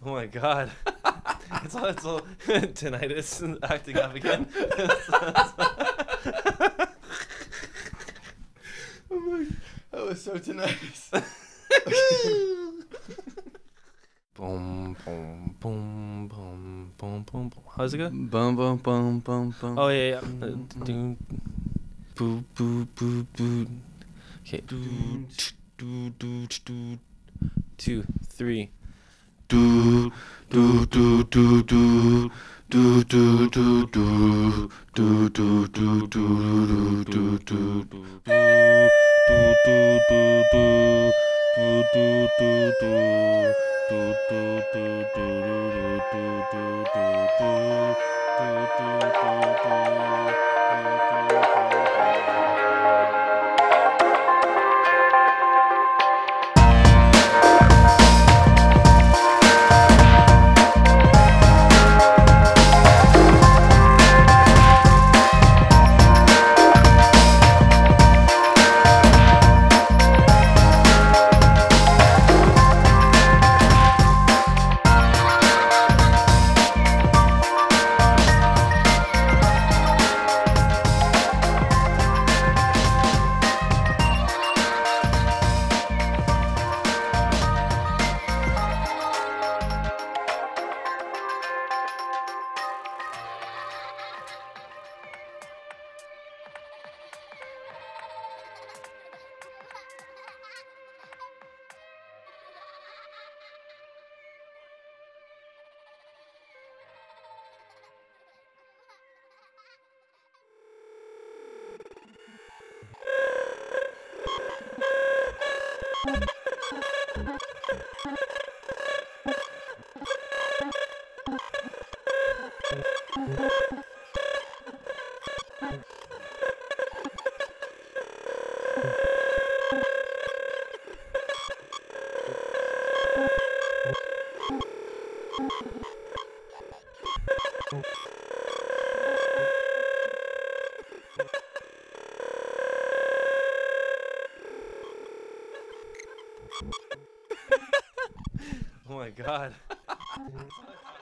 Oh my god. It's all tinnitus acting up again. Oh my, that was so tinnitus. Boom, boom, boom, boom, boom, boom, boom. How's it go? Bum bum bum bum bum. Oh yeah, yeah. Boo, boo, boo, boo. Okay. Do, 2, 3. Do do do do do do do do do do do do do do do. Oh my god.